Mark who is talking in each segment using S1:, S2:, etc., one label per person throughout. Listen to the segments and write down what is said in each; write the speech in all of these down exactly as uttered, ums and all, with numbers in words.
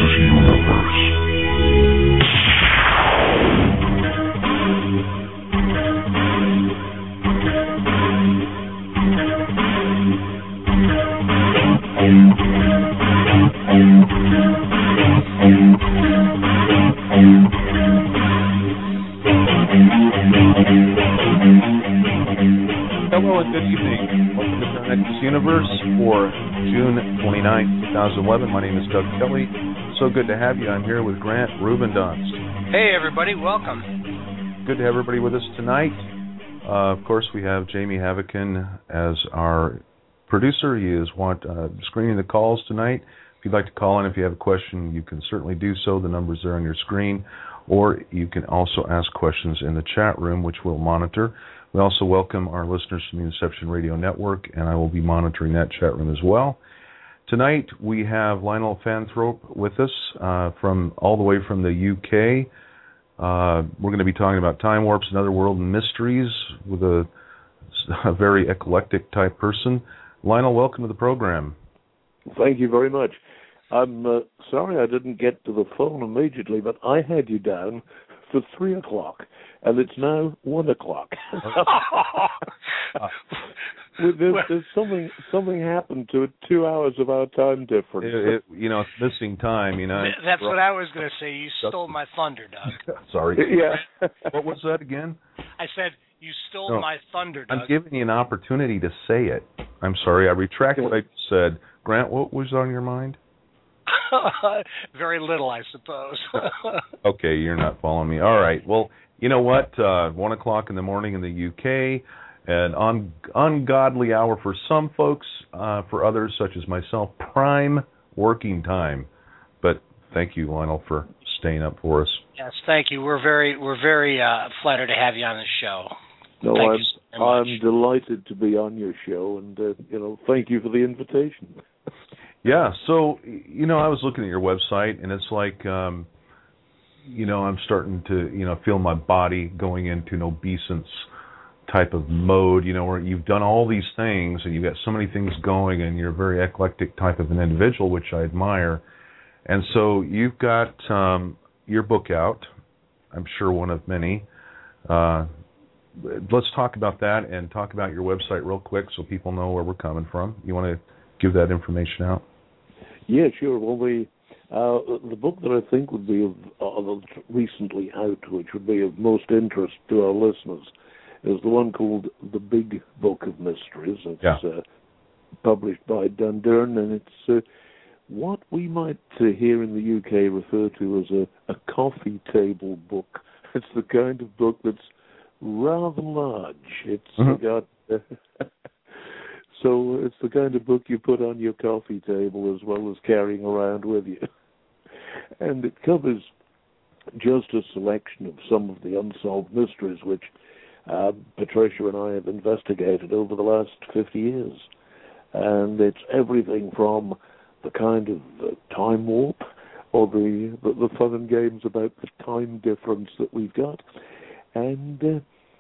S1: Hello and good evening. Welcome to Connectus Universe for June twenty-ninth, twenty eleven. My name is Doug Kelly. So good to have you. I'm here with Grant Rubendonst.
S2: Hey, everybody. Welcome.
S1: Good to have everybody with us tonight. Uh, of course, we have Jamie Havikin as our producer. He is want, uh, screening the calls tonight. If you'd like to call in, if you have a question, you can certainly do so. The number's there on your screen. Or you can also ask questions in the chat room, which we'll monitor. We also welcome our listeners from the Inception Radio Network, and I will be monitoring that chat room as well. Tonight, we have Lionel Fanthorpe with us uh, from all the way from the U K. Uh, we're going to be talking about time warps and other world mysteries with a, a very eclectic type person. Lionel, welcome to the program.
S3: Thank you very much. I'm uh, sorry I didn't get to the phone immediately, but I had you down for three o'clock, and it's now one o'clock. there's, there's something something happened to it, two hours of our time difference.
S1: It, it, you know, it's missing time. You know,
S2: that's what I was going to say. You stole my thunder, Doug.
S1: Sorry.
S3: Yeah.
S1: What was that again?
S2: I said you stole
S1: no,
S2: my thunder, Doug.
S1: I'm giving you an opportunity to say it. I'm sorry. I retract what I said. Grant, what was on your mind?
S2: Very little, I suppose.
S1: Okay, you're not following me. All right. Well, you know what? Uh, one o'clock in the morning in the U K, an un- ungodly hour for some folks. Uh, for others, such as myself, prime working time. But thank you, Lionel, for staying up for us.
S2: Yes, thank you. We're very, we're very uh, flattered to have you on the show.
S3: No,
S2: thank
S3: I'm,
S2: you so much.
S3: I'm delighted to be on your show, and uh, you know, thank you for the invitation.
S1: Yeah, so, you know, I was looking at your website, and it's like, um, you know, I'm starting to, you know, feel my body going into an obeisance type of mode, you know, where you've done all these things, and you've got so many things going, and you're a very eclectic type of an individual, which I admire. And so you've got um, your book out, I'm sure one of many. Uh, let's talk about that and talk about your website real quick so people know where we're coming from. You want to give that information out?
S3: Yeah, sure. Well, the uh, the book that I think would be of, uh, recently out, which would be of most interest to our listeners, is the one called The Big Book of Mysteries. It's
S1: yeah.
S3: uh, published by Dundurn, and it's uh, what we might uh, here in the U K refer to as a, a coffee table book. It's the kind of book that's rather large. It's mm-hmm. got... Uh, So it's the kind of book you put on your coffee table as well as carrying around with you. And it covers just a selection of some of the unsolved mysteries which uh, Patricia and I have investigated over the last fifty years. And it's everything from the kind of uh, time warp or the, the, the fun and games about the time difference that we've got. And uh,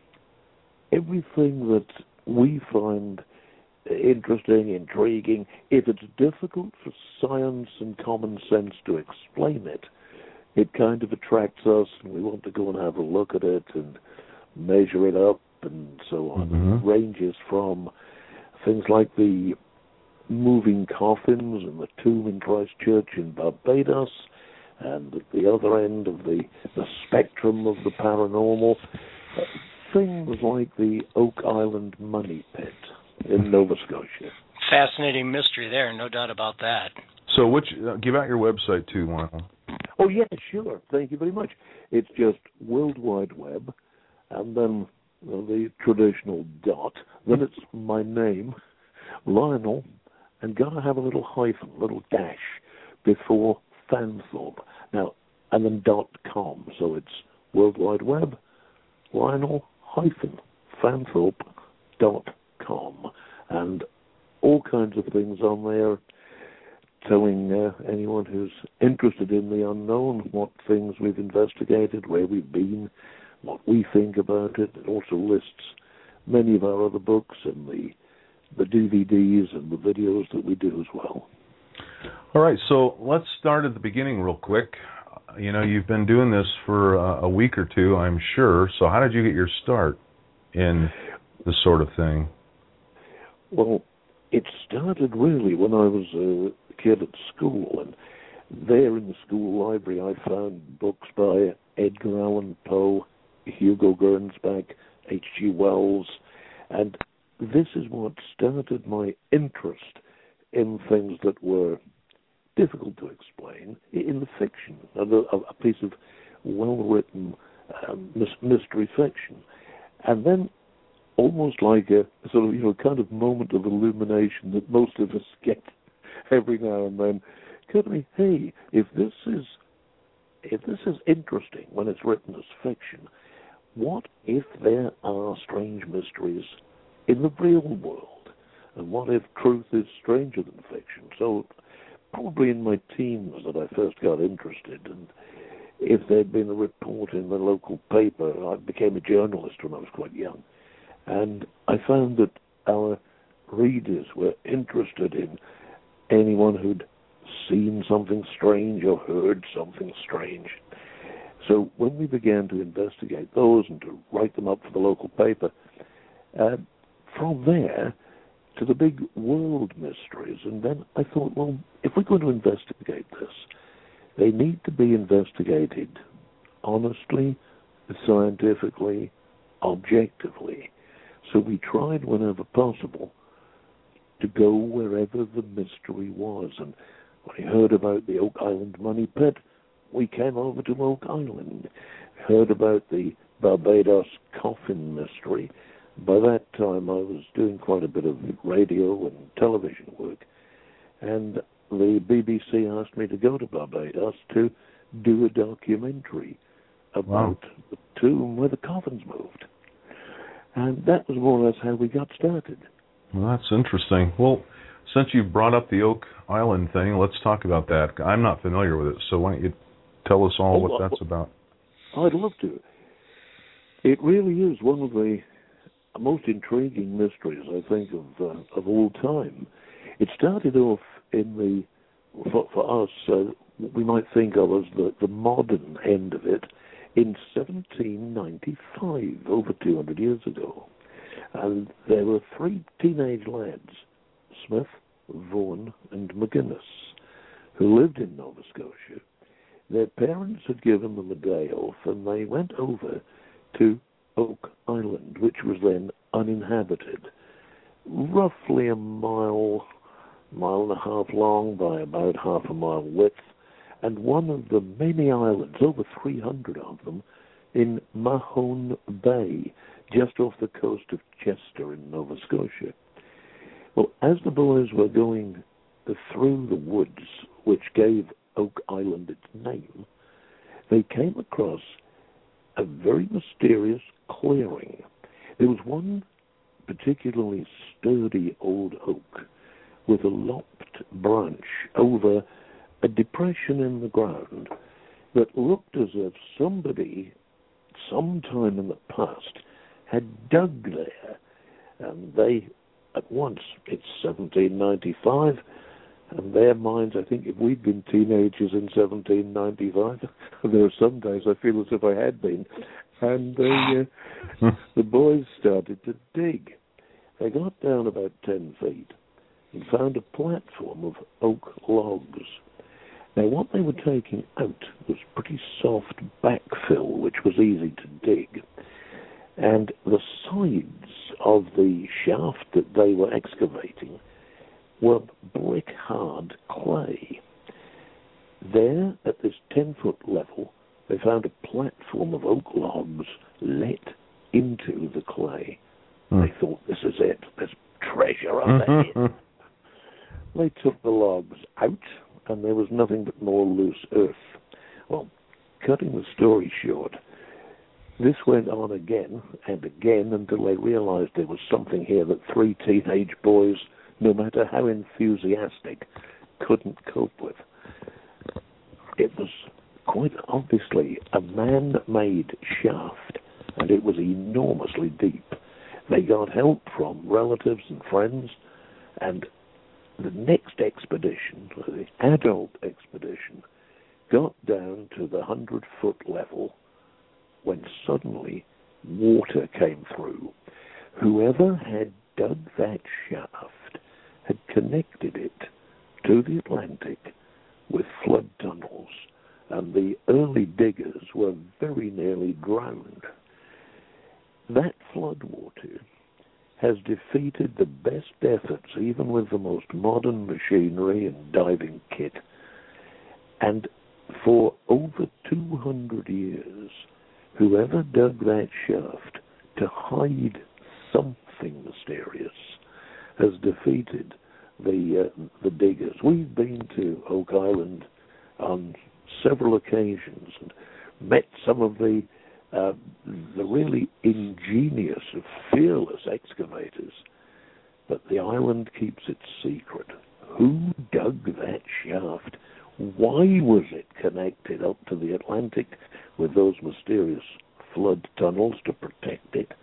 S3: everything that we find interesting, intriguing. If it's difficult for science and common sense to explain it, it kind of attracts us, and we want to go and have a look at it and measure it up and so on.
S1: Mm-hmm.
S3: It ranges from things like the moving coffins and the tomb in Christchurch in Barbados, and at the other end of the, the spectrum of the paranormal, things like the Oak Island Money Pit in Nova Scotia.
S2: Fascinating mystery there, no doubt about that.
S1: So which, uh, give out your website too, Lionel.
S3: Oh, yeah, sure. Thank you very much. It's just World Wide Web, and then uh, the traditional dot, then it's my name, Lionel, and got to have a little hyphen, little dash before Fanthorpe. Now, and then dot com, so it's World Wide Web, Lionel hyphen Fanthorpe dot com, and all kinds of things on there telling uh, anyone who's interested in the unknown what things we've investigated, where we've been, what we think about it. It also lists many of our other books and the the D V Ds and the videos that we do as well.
S1: All right, so let's start at the beginning real quick. You know, you've been doing this for uh, a week or two, I'm sure. So how did you get your start in this sort of thing?
S3: Well, it started really when I was a kid at school, and there in the school library I found books by Edgar Allan Poe, Hugo Gernsback, H G Wells, and this is what started my interest in things that were difficult to explain in the fiction, a, a piece of well-written um, mystery fiction. And then, almost like a sort of, you know, kind of moment of illumination that most of us get every now and then, occurred to me, hey, if this is if this is interesting when it's written as fiction, what if there are strange mysteries in the real world? And what if truth is stranger than fiction? So probably in my teens that I first got interested, and if there'd been a report in the local paper, I became a journalist when I was quite young, and I found that our readers were interested in anyone who'd seen something strange or heard something strange. So when we began to investigate those and to write them up for the local paper, uh, from there to the big world mysteries. And then I thought, well, if we're going to investigate this, they need to be investigated honestly, scientifically, objectively. So we tried whenever possible to go wherever the mystery was. And when I heard about the Oak Island money pit, we came over to Oak Island. Heard about the Barbados coffin mystery. By that time, I was doing quite a bit of radio and television work, and the B B C asked me to go to Barbados to do a documentary about wow. the tomb where the coffins moved. And that was more or less how we got started.
S1: Well, that's interesting. Well, since you brought up the Oak Island thing, let's talk about that. I'm not familiar with it, so why don't you tell us all oh, what that's about?
S3: I'd love to. It really is one of the most intriguing mysteries, I think, of uh, of all time. It started off in the, for, for us, uh, we might think of as the, the modern end of it, in seventeen ninety-five, over two hundred years ago. And there were three teenage lads, Smith, Vaughan, and McGuinness, who lived in Nova Scotia. Their parents had given them a day off, and they went over to Oak Island, which was then uninhabited, roughly a mile, mile and a half long by about half a mile width, and one of the many islands, over three hundred of them, in Mahone Bay, just off the coast of Chester in Nova Scotia. Well, as the boys were going through the woods, which gave Oak Island its name, they came across a very mysterious clearing. There was one particularly sturdy old oak with a lopped branch over a depression in the ground that looked as if somebody, sometime in the past, had dug there. And they, at once, it's seventeen ninety-five, and their minds, I think if we'd been teenagers in seventeen ninety-five, there are some days I feel as if I had been, and they, uh, the boys started to dig. They got down about ten feet and found a platform of oak logs. Now, what they were taking out was pretty soft backfill, which was easy to dig. And the sides of the shaft that they were excavating were brick-hard clay. There, at this ten-foot level, they found a platform of oak logs let into the clay. Mm. They thought, this is it. There's treasure under here. They took the logs out, and there was nothing but more loose earth. Well, cutting the story short, this went on again and again until they realized there was something here that three teenage boys, no matter how enthusiastic, couldn't cope with. It was quite obviously a man-made shaft, and it was enormously deep. They got help from relatives and friends, and the next expedition, the adult expedition got down to the hundred-foot level when suddenly water came through. Whoever had dug that shaft had connected it to the Atlantic with flood tunnels, and the early diggers were very nearly drowned. That floodwater has defeated the best efforts, even with the most modern machinery and diving kit. And for over two hundred years, whoever dug that shaft to hide something mysterious has defeated the uh, the diggers. We've been to Oak Island on several occasions and met some of the uh, the really ingenious, fearless excavators. But the island keeps its secret. Who dug that shaft? Why was it connected up to the Atlantic with those mysterious flood tunnels to protect it?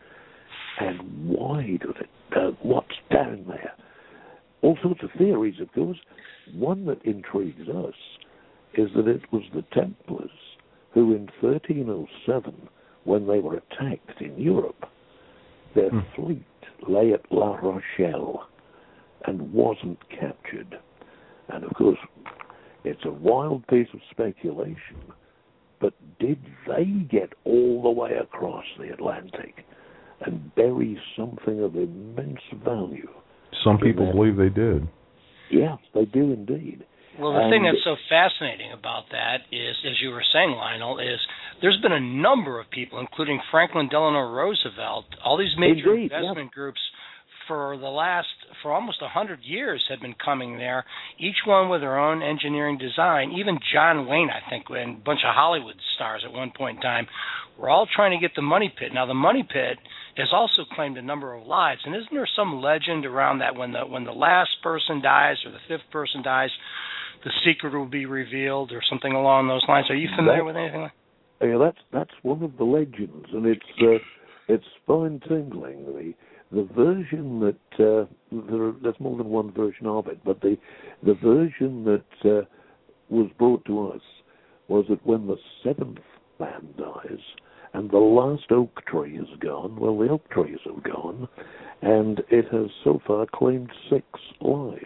S3: And why did it? Uh, what's down there? All sorts of theories, of course. One that intrigues us is that it was the Templars who, in thirteen oh seven, when they were attacked in Europe, their hmm. fleet lay at La Rochelle and wasn't captured. And, of course, it's a wild piece of speculation, but did they get all the way across the Atlantic and bury something of immense value?
S1: Some people that? believe they did.
S3: Yeah, they do indeed.
S2: Well, the and thing that's so fascinating about that is, as you were saying, Lionel, is there's been a number of people, including Franklin Delano Roosevelt, all these major
S3: indeed,
S2: investment
S3: yeah.
S2: groups for the last, for almost one hundred years have been coming there, each one with their own engineering design. Even John Wayne, I think, and a bunch of Hollywood stars at one point in time, were all trying to get the Money Pit. Now, the Money Pit has also claimed a number of lives, and isn't there some legend around that when the when the last person dies or the fifth person dies, the secret will be revealed or something along those lines? Are you familiar that, with anything like that?
S3: Yeah, that's that's one of the legends, and it's uh, it's spine tingling. The the version that uh, there, there's more than one version of it, but the the version that uh, was brought to us was that when the seventh man dies and the last oak tree is gone, well, the oak trees have gone, and it has so far claimed six lives.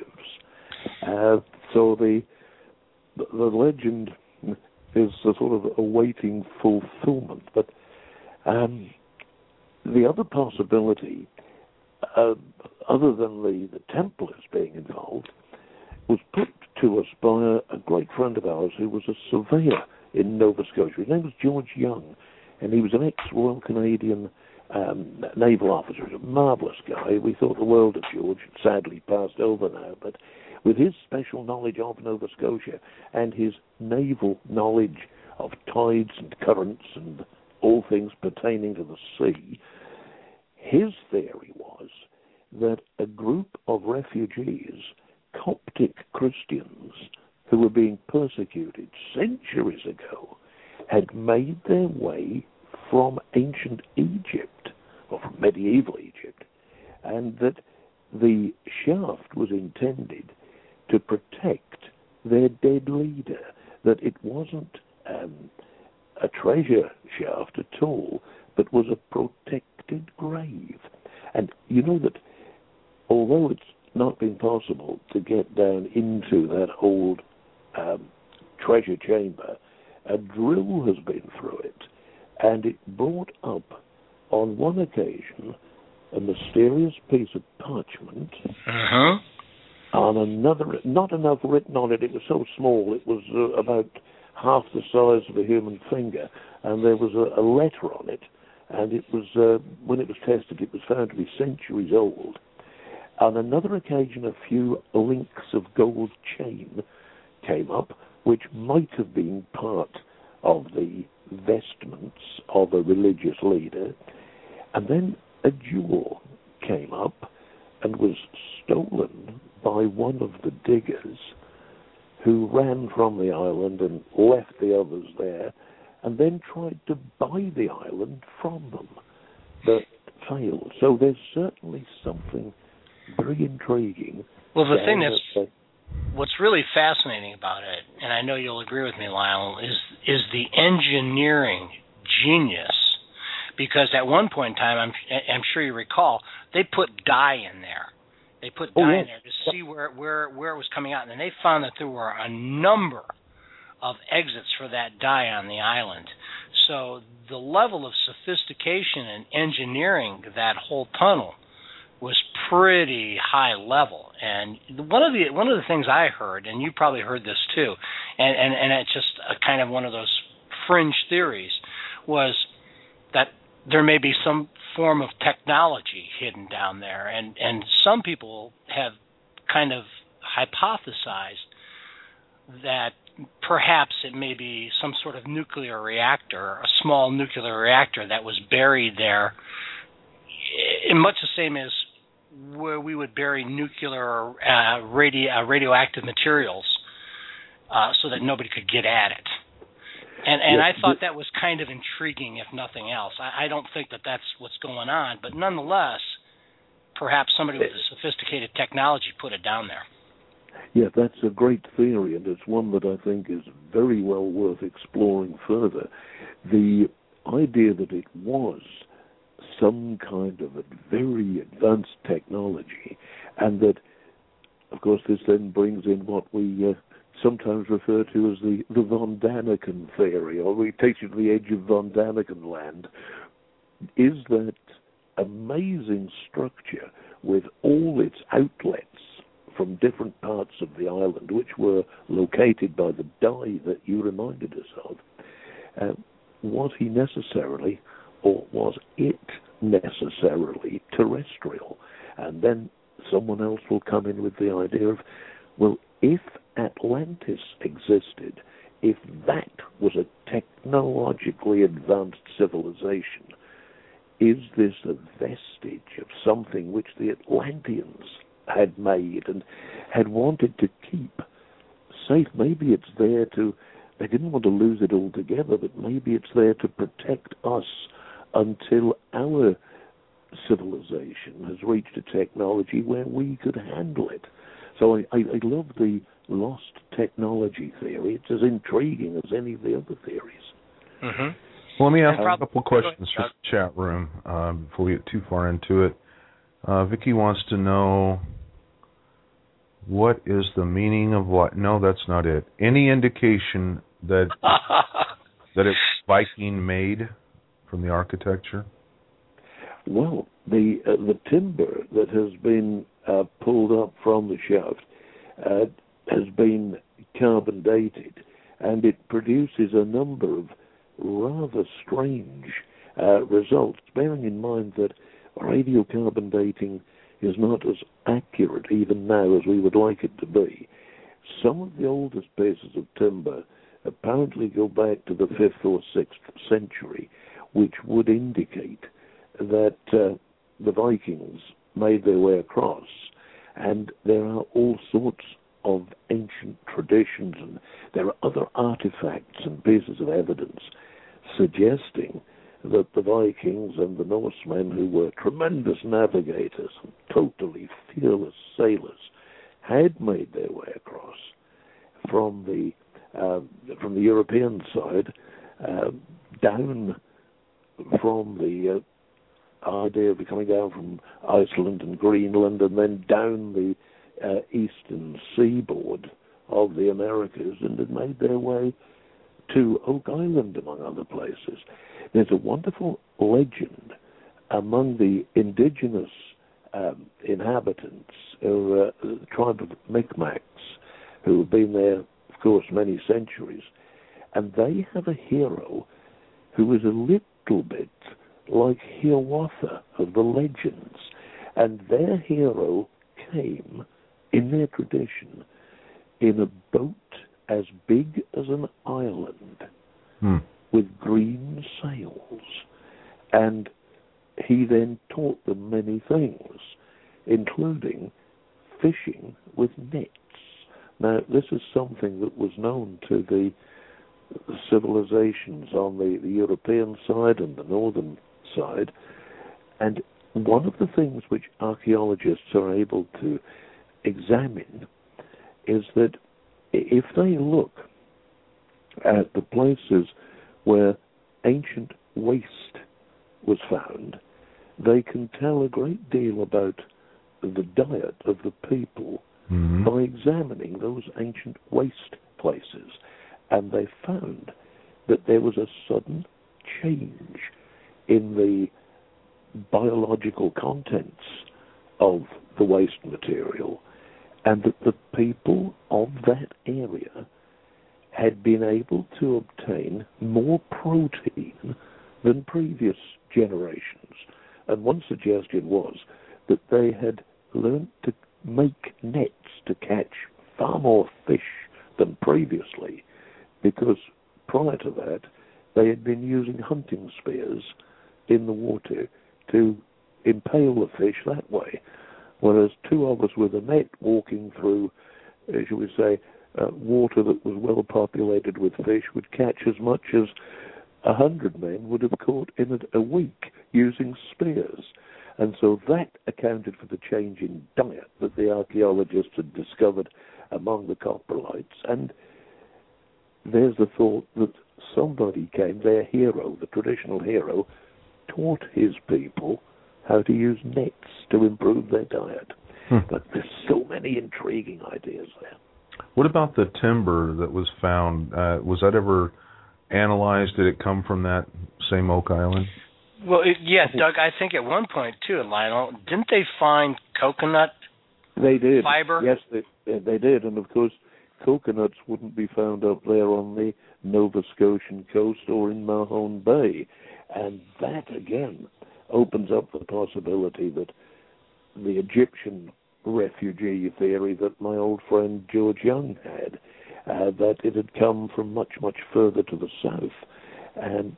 S3: Uh, so the the legend is a sort of awaiting fulfillment. But um, the other possibility, uh, other than the, the Templars being involved, was put to us by a, a great friend of ours who was a surveyor in Nova Scotia. His name was George Young, and he was an ex-Royal Canadian um, naval officer. He was a marvellous guy. We thought the world of George. Sadly passed over now, but with his special knowledge of Nova Scotia and his naval knowledge of tides and currents and all things pertaining to the sea, his theory was that a group of refugees, Coptic Christians, who were being persecuted centuries ago, had made their way from ancient Egypt, or from medieval Egypt, and that the shaft was intended to protect their dead leader, that it wasn't um, a treasure shaft at all, but was a protected grave. And you know that although it's not been possible to get down into that old um, treasure chamber, a drill has been through it, and it brought up, on one occasion, a mysterious piece of parchment.
S2: Uh-huh.
S3: On another, not enough written on it. It was so small, it was uh, about half the size of a human finger, and there was a, a letter on it, and it was, uh, when it was tested, it was found to be centuries old. On another occasion, a few links of gold chain came up, which might have been part of the vestments of a religious leader. And then a jewel came up and was stolen by one of the diggers, who ran from the island and left the others there, and then tried to buy the island from them, but failed. So there's certainly something very intriguing.
S2: Well, the thing that's
S3: that,
S2: what's really fascinating about it, and I know you'll agree with me, Lyle, is is the engineering genius. Because at one point in time, I'm I'm sure you recall, they put dye in there. They put dye oh, yeah. in there to see where, where, where it was coming out. And then they found that there were a number of exits for that dye on the island. So the level of sophistication and engineering that whole tunnel was pretty high level. And one of the one of the things I heard, and you probably heard this too, and, and, and it's just a kind of one of those fringe theories, was that there may be some form of technology hidden down there. And, and some people have kind of hypothesized that perhaps it may be some sort of nuclear reactor, a small nuclear reactor that was buried there, in much the same as where we would bury nuclear uh, radio, uh, radioactive materials uh, so that nobody could get at it. And and yes, I thought that was kind of intriguing, if nothing else. I, I don't think that that's what's going on, but nonetheless, perhaps somebody with a sophisticated technology put it down there.
S3: Yeah, that's a great theory, and it's one that I think is very well worth exploring further. The idea that it was some kind of a very advanced technology, and that, of course, this then brings in what we uh, sometimes refer to as the, the Von Daniken theory, or it takes you to the edge of Von Daniken land, is that amazing structure with all its outlets from different parts of the island, which were located by the dye that you reminded us of. Uh, was he necessarily, or was it necessarily terrestrial? And then someone else will come in with the idea of, well, if Atlantis existed, if that was a technologically advanced civilization, is this a vestige of something which the Atlanteans had made and had wanted to keep safe? Maybe it's there to, they didn't want to lose it altogether, but maybe it's there to protect us until our civilization has reached a technology where we could handle it. So I, I, I love the lost technology theory. It's as intriguing as any of the other theories.
S2: Mm-hmm.
S1: Well, let me ask a couple of questions from the chat room uh, before we get too far into it. Uh, Vicky wants to know, what is the meaning of what? No, that's not it. Any indication that that it's Viking made from the architecture?
S3: Well, the uh, the timber that has been uh, pulled up from the shaft uh, has been carbon dated, and it produces a number of rather strange uh, results, bearing in mind that radiocarbon dating is not as accurate even now as we would like it to be. Some of the oldest pieces of timber apparently go back to the fifth or sixth century, which would indicate that uh, the Vikings made their way across, and there are all sorts of ancient traditions, and there are other artifacts and pieces of evidence suggesting that the Vikings and the Norsemen, who were tremendous navigators and totally fearless sailors, had made their way across from the uh, from the European side uh, down from the uh, idea of coming down from Iceland and Greenland, and then down the uh, eastern seaboard of the Americas, and had made their way to Oak Island, among other places. There's a wonderful legend among the indigenous um, inhabitants, who are, uh, the tribe of Micmacs, who have been there, of course, many centuries, and they have a hero who is a little bit like Hiawatha of the legends, and their hero came, in their tradition, in a boat as big as an island, hmm. with green sails, and he then taught them many things, including fishing with nets. Now, this is something that was known to the civilizations on the, the European side and the northern side, and one of the things which archaeologists are able to examine is that if they look at the places where ancient waste was found, they can tell a great deal about the diet of the people mm-hmm. by examining those ancient waste places. And they found that there was a sudden change in the biological contents of the waste material, and that the people of that area had been able to obtain more protein than previous generations. And one suggestion was that they had learned to make nets to catch far more fish than previously, because prior to that they had been using hunting spears in the water to impale the fish that way, whereas two of us with a net walking through, uh, shall we say, uh, water that was well populated with fish would catch as much as a hundred men would have caught in a, a week using spears. And so that accounted for the change in diet that the archaeologists had discovered among the coprolites. And there's the thought that somebody came, their hero, the traditional hero, taught his people how to use nets to improve their diet. Hmm. But there's so many intriguing ideas there.
S1: What about the timber that was found? Uh, was that ever analyzed? Did it come from that same Oak Island?
S2: Well, it, yeah, Doug, I think at one point, too, Lionel, didn't they find coconut
S3: they did.
S2: fiber?
S3: Yes, they, they did. And, of course, coconuts wouldn't be found up there on the Nova Scotian coast or in Mahone Bay. And that, again, opens up the possibility that the Egyptian refugee theory that my old friend George Young had, uh, that it had come from much, much further to the south. And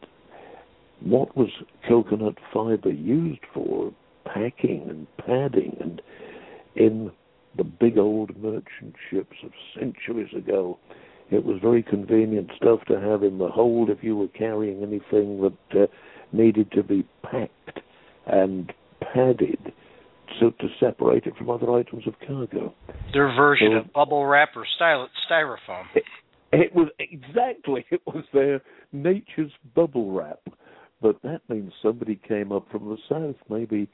S3: what was coconut fiber used for? Packing and padding. And in the big old merchant ships of centuries ago, it was very convenient stuff to have in the hold if you were carrying anything that uh, needed to be packed and padded, so to separate it from other items of cargo.
S2: Their version so, of bubble wrap or styro- styrofoam.
S3: It, it was exactly, it was their nature's bubble wrap. But that means somebody came up from the south, maybe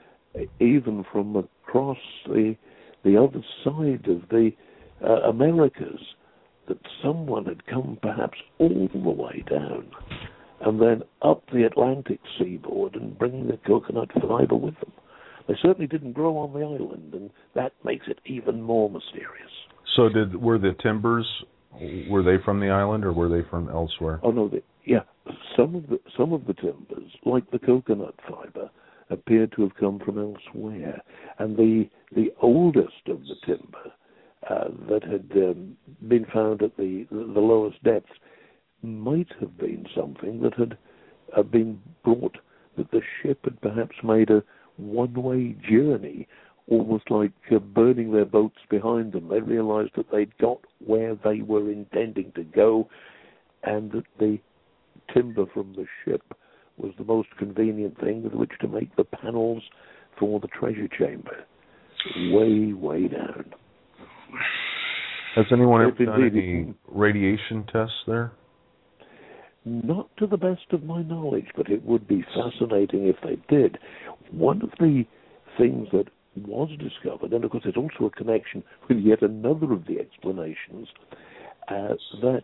S3: even from across the the other side of the uh, Americas, that someone had come perhaps all the way down and then up the Atlantic seaboard and bringing the coconut fiber with them. They certainly didn't grow on the island, and that makes it even more mysterious.
S1: So did were the timbers, were they from the island or were they from elsewhere?
S3: Oh, no, they, yeah. Some of the some of the timbers, like the coconut fiber, appeared to have come from elsewhere. And the the oldest of the timber uh, that had um, been found at the, the lowest depths might have been something that had uh, been brought, that the ship had perhaps made a one-way journey, almost like uh, burning their boats behind them. They realized that they'd got where they were intending to go, and that the timber from the ship was the most convenient thing with which to make the panels for the treasure chamber. Way, way down.
S1: Has anyone ever done any radiation tests there?
S3: Not to the best of my knowledge, but it would be fascinating if they did. One of the things that was discovered, and of course there's also a connection with yet another of the explanations, uh, that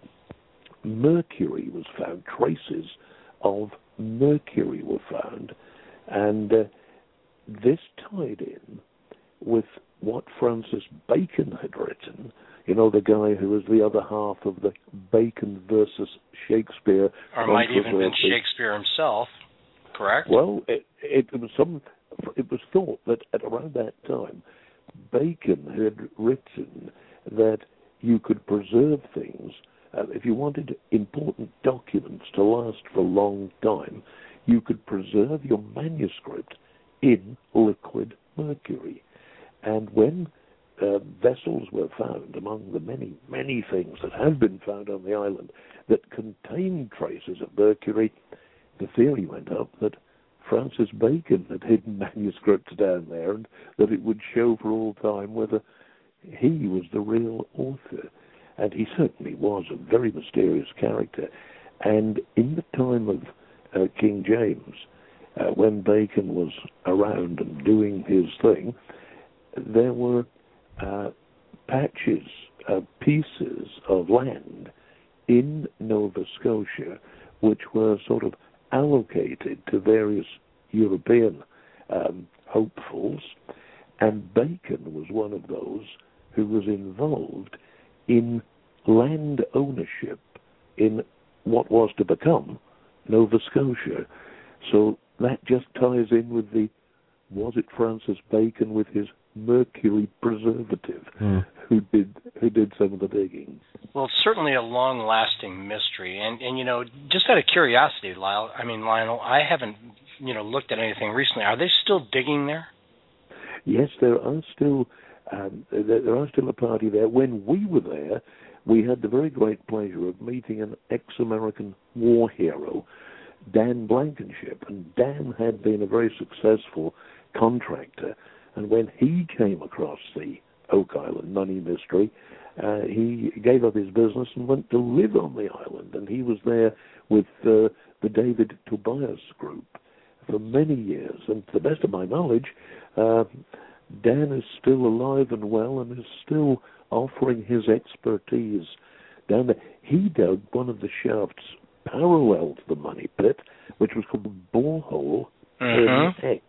S3: mercury was found, traces of mercury were found, and uh, this tied in with what Francis Bacon had written, you know, the guy who was the other half of the Bacon versus Shakespeare.
S2: Or might even have been Shakespeare himself, correct?
S3: Well, it, it was some. It was thought that at around that time, Bacon had written that you could preserve things. Uh, if you wanted important documents to last for a long time, you could preserve your manuscript in liquid mercury. And when uh, vessels were found, among the many, many things that have been found on the island that contained traces of mercury, the theory went up that Francis Bacon had hidden manuscripts down there, and that it would show for all time whether he was the real author. And he certainly was a very mysterious character. And in the time of uh, King James, uh, when Bacon was around and doing his thing, there were uh, patches, uh, pieces of land in Nova Scotia which were sort of allocated to various European um, hopefuls, and Bacon was one of those who was involved in land ownership in what was to become Nova Scotia. So that just ties in with the, was it Francis Bacon with his mercury preservative mm. who did who did some of the digging?
S2: Well, it's certainly a long-lasting mystery, and and you know, just out of curiosity, Lyle, I mean Lionel, I haven't you know looked at anything recently. Are they still digging there?
S3: Yes, there are still um, there, there are still a party there. When we were there, we had the very great pleasure of meeting an ex-American war hero, Dan Blankenship, and Dan had been a very successful contractor. And when he came across the Oak Island money mystery, uh, he gave up his business and went to live on the island. And he was there with uh, the David Tobias group for many years. And to the best of my knowledge, uh, Dan is still alive and well and is still offering his expertise down there. He dug one of the shafts parallel to the money pit, which was called the Borehole
S2: mm-hmm.
S3: X.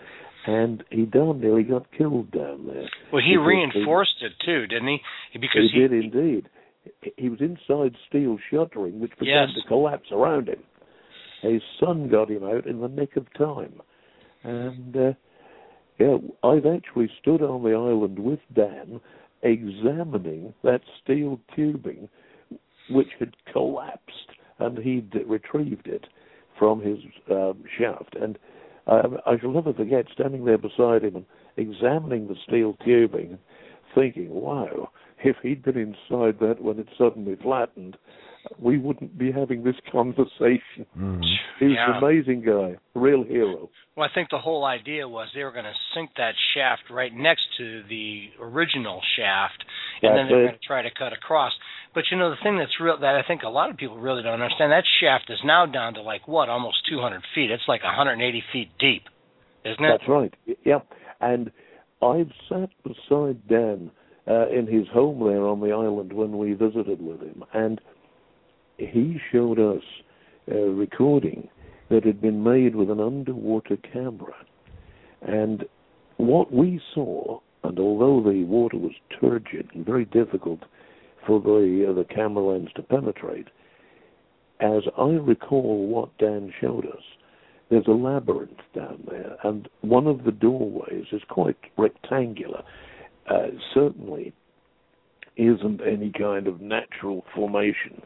S3: And he darn nearly got killed down there.
S2: Well, he reinforced he, it too, didn't he? Because
S3: he, he did indeed. He was inside steel shuttering, which began
S2: yes.
S3: to collapse around him. His son got him out in the nick of time. And, uh, yeah, I've actually stood on the island with Dan examining that steel tubing which had collapsed, and he'd retrieved it from his um, shaft. And Um, I shall never forget standing there beside him and examining the steel tubing, thinking, wow, if he'd been inside that when it suddenly flattened, we wouldn't be having this conversation. Mm. He was
S2: yeah.
S3: an amazing guy, a real hero.
S2: Well, I think the whole idea was they were going to sink that shaft right next to the original shaft, and
S3: that's
S2: then they were
S3: it.
S2: going to try to cut across. But, you know, the thing that's real that I think a lot of people really don't understand, that shaft is now down to, like, what, almost two hundred feet. It's like one hundred eighty feet deep, isn't it?
S3: That's right, yeah. And I've sat beside Dan uh, in his home there on the island when we visited with him, and he showed us a recording that had been made with an underwater camera. And what we saw, and although the water was turgid and very difficult for the, uh, the camera lens to penetrate, as I recall what Dan showed us, there's a labyrinth down there, and one of the doorways is quite rectangular. Uh, certainly isn't any kind of natural formation.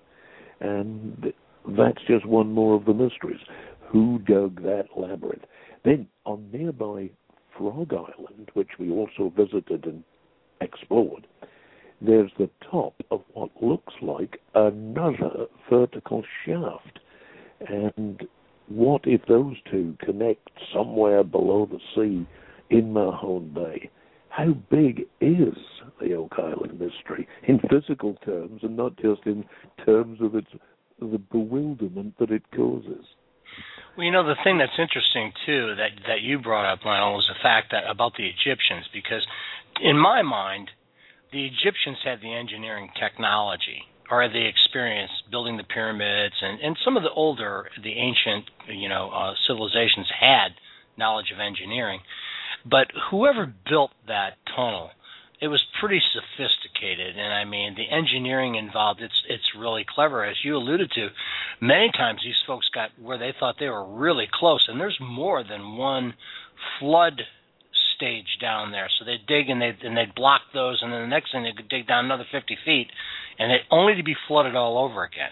S3: And that's just one more of the mysteries. Who dug that labyrinth? Then on nearby Frog Island, which we also visited and explored, there's the top of what looks like another vertical shaft. And what if those two connect somewhere below the sea in Mahone Bay? How big is the Oak Island mystery in physical terms and not just in terms of its the bewilderment that it causes?
S2: Well, you know, the thing that's interesting, too, that, that you brought up, Lionel, is the fact that about the Egyptians, because in my mind, the Egyptians had the engineering technology or the experience building the pyramids, and, and some of the older, the ancient, you know, uh, civilizations had knowledge of engineering. But whoever built that tunnel, it was pretty sophisticated, and I mean, the engineering involved, it's it's really clever. As you alluded to, many times these folks got where they thought they were really close, and there's more than one flood stage down there. So they'd dig and they'd, and they'd block those, and then the next thing they could dig down another fifty feet, and they only to be flooded all over again.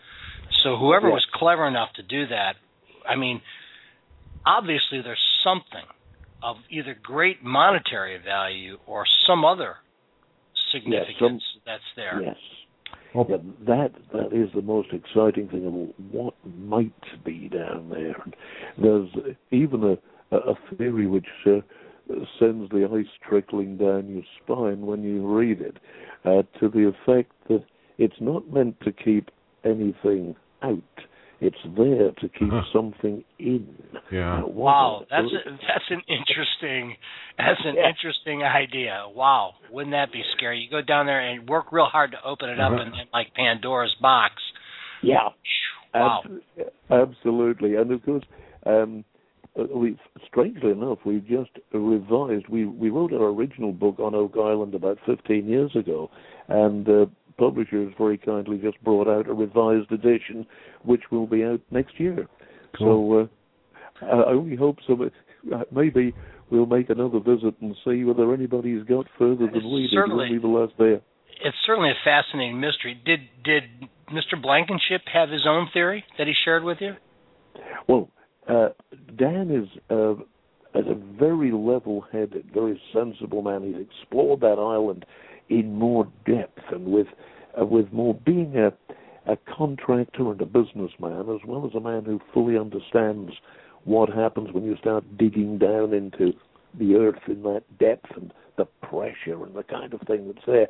S2: So whoever
S3: yeah.
S2: was clever enough to do that, I mean, obviously there's something of either great monetary value or some other significance
S3: yes, some,
S2: that's there.
S3: Yes. Well, yeah, that that is the most exciting thing of what might be down there. There's even a, a theory which uh, sends the ice trickling down your spine when you read it, uh, to the effect that it's not meant to keep anything out. It's there to keep uh-huh. something in.
S1: Yeah.
S3: Uh,
S2: wow, that's a, that's an interesting that's an yeah. interesting idea. Wow, wouldn't that be scary? You go down there and work real hard to open it up, uh-huh. and, and like Pandora's box.
S3: Yeah.
S2: Wow.
S3: Ab- absolutely, and of course, um, we strangely enough, we just revised. We we wrote our original book on Oak Island about fifteen years ago, and uh, publishers very kindly just brought out a revised edition, which will be out next year. Cool. So uh, I only hope so. Maybe we'll make another visit and see whether anybody's got further than we did when we were last there.
S2: It's certainly a fascinating mystery. Did did Mister Blankenship have his own theory that he shared with you?
S3: Well, uh, Dan is uh, as a very level-headed, very sensible man. He's explored that island in more depth and with uh, with more being a, a contractor and a businessman, as well as a man who fully understands what happens when you start digging down into the earth in that depth and the pressure and the kind of thing that's there.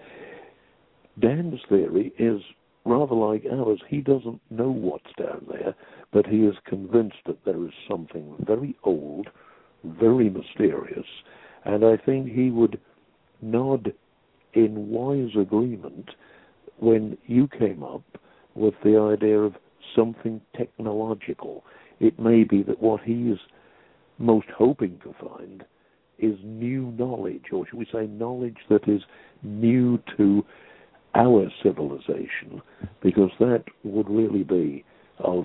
S3: Dan's theory is rather like ours. He doesn't know what's down there, but he is convinced that there is something very old, very mysterious, and I think he would nod in wise agreement when you came up with the idea of something technological. It may be that what he is most hoping to find is new knowledge, or should we say knowledge that is new to our civilization, because that would really be of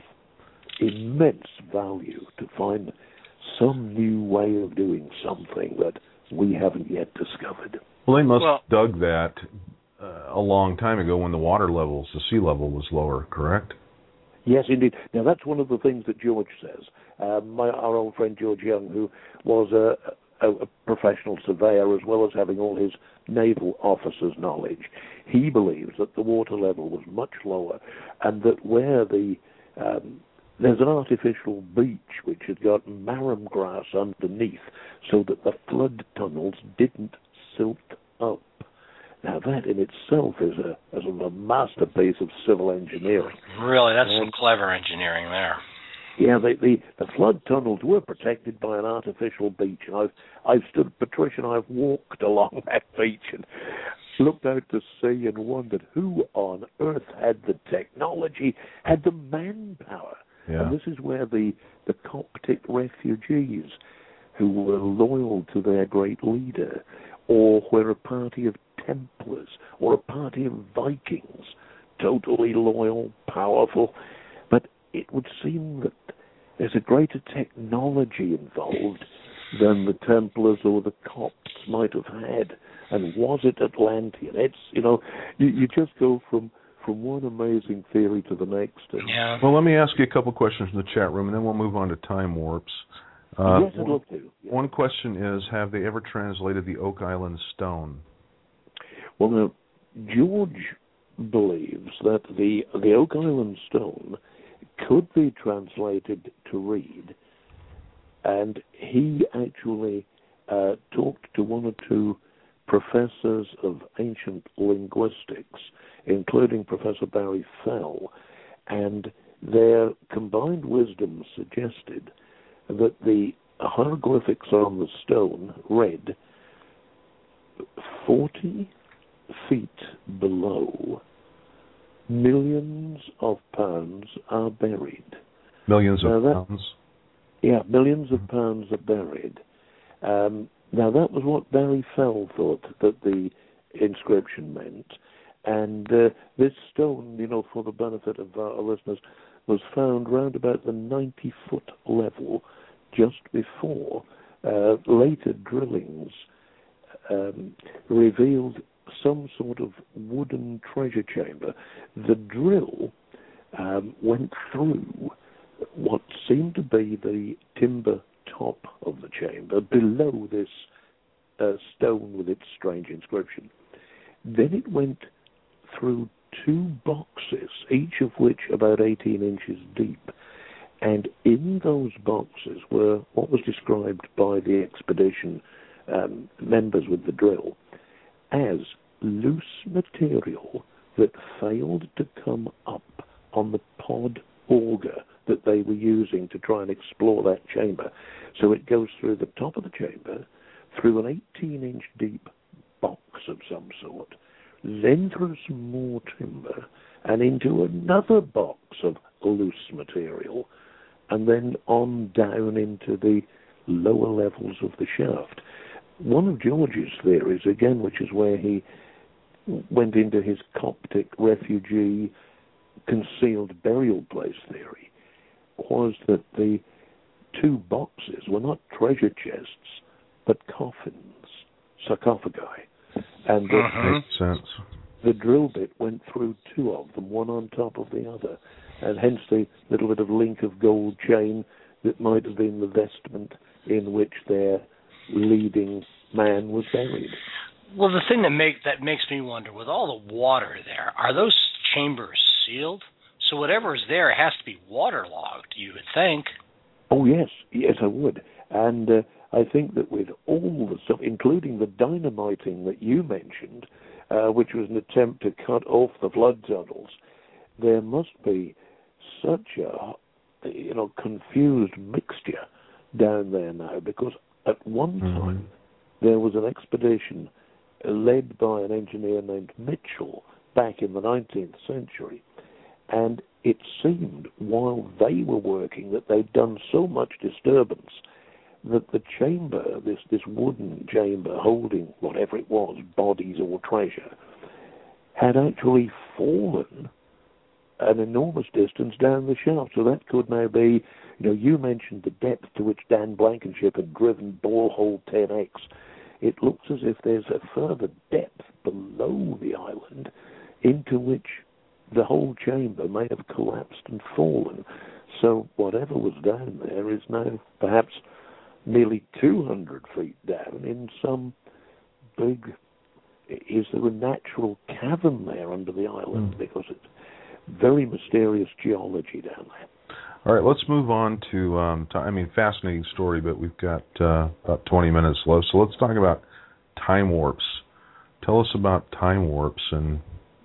S3: immense value to find some new way of doing something that we haven't yet discovered.
S1: Well, they must
S2: well,
S1: have dug that uh, a long time ago when the water levels, the sea level was lower, correct?
S3: Yes, indeed. Now, that's one of the things that George says. Uh, my, our old friend George Young, who was a, a, a professional surveyor as well as having all his naval officers' knowledge, he believes that the water level was much lower and that where the... Um, there's an artificial beach which had got marram grass underneath so that the flood tunnels didn't silt up. Now, that in itself is a, is a masterpiece of civil engineering.
S2: Really, that's
S3: and,
S2: some clever engineering there.
S3: Yeah, the, the the flood tunnels were protected by an artificial beach. And I've I've stood, Patricia and I've walked along that beach and looked out to sea and wondered who on earth had the technology, had the manpower.
S1: Yeah.
S3: And this is where the, the Coptic refugees who were loyal to their great leader, or where a party of Templars or a party of Vikings, totally loyal, powerful, but it would seem that there's a greater technology involved than the Templars or the Copts might have had. And was it Atlantean? It's, you know, you, you just go from from one amazing theory to the next. And
S2: yeah.
S1: Well, let me ask you a couple questions in the chat room, and then we'll move on to time warps. Uh,
S3: yes, I'd love to. Yeah.
S1: One question is, have they ever translated the Oak Island stone?
S3: Well, now, George believes that the the Oak Island stone could be translated to read, and he actually uh, talked to one or two professors of ancient linguistics, including Professor Barry Fell, and their combined wisdom suggested that the hieroglyphics on the stone read forty feet below, millions of pounds are buried.
S1: Millions of
S3: now that,
S1: pounds?
S3: Yeah, millions of pounds are buried. Um, now, that was what Barry Fell thought that the inscription meant. And uh, this stone, you know, for the benefit of our listeners, was found round about the ninety-foot level just before uh, later drillings um, revealed some sort of wooden treasure chamber. The drill um, went through what seemed to be the timber top of the chamber below this uh, stone with its strange inscription. Then it went through two boxes, each of which about eighteen inches deep, and in those boxes were what was described by the expedition um, members with the drill as loose material that failed to come up on the pod auger that they were using to try and explore that chamber. So it goes through the top of the chamber, through an eighteen-inch deep box of some sort, then through some more timber, and into another box of loose material, and then on down into the lower levels of the shaft. One of George's theories, again, which is where he went into his Coptic refugee concealed burial place theory, was that the two boxes were not treasure chests, but coffins, sarcophagi. And that
S1: uh-huh. Makes sense.
S3: The drill bit went through two of them, one on top of the other, and hence the little bit of link of gold chain that might have been the vestment in which their leading man was buried.
S2: Well, the thing that make that makes me wonder, with all the water there, are those chambers sealed? So whatever is there has to be waterlogged, you would think.
S3: Oh, yes. Yes, I would. And uh, I think that with all the stuff, including the dynamiting that you mentioned, uh, which was an attempt to cut off the flood tunnels, there must be such a, you know, confused mixture down there now, because at one
S1: mm-hmm.
S3: time there was an expedition led by an engineer named Mitchell back in the nineteenth century, and it seemed while they were working that they'd done so much disturbance that the chamber, this, this wooden chamber holding whatever it was, bodies or treasure, had actually fallen an enormous distance down the shaft. So that could now be, you know, you mentioned the depth to which Dan Blankenship had driven borehole ten X. It looks as if there's a further depth below the island into which the whole chamber may have collapsed and fallen. So whatever was down there is now perhaps nearly two hundred feet down in some big... Is there a natural cavern there under the island? Mm. Because it's very mysterious geology down there.
S1: All right, let's move on to, um, to I mean, fascinating story, but we've got uh, about twenty minutes left. So let's talk about time warps. Tell us about time warps. And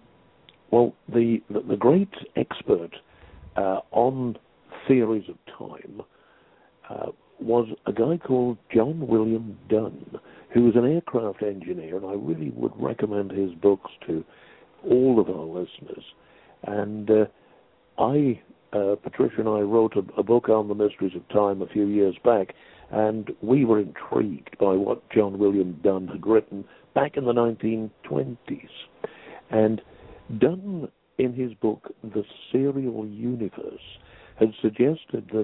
S3: Well, the, the, the great expert uh, on theories of time uh, was a guy called John William Dunn, who was an aircraft engineer, and I really would recommend his books to all of our listeners. And uh, I... Uh, Patricia and I wrote a, a book on the mysteries of time a few years back, and we were intrigued by what John William Dunn had written back in the nineteen twenties. And Dunn, in his book, The Serial Universe, had suggested that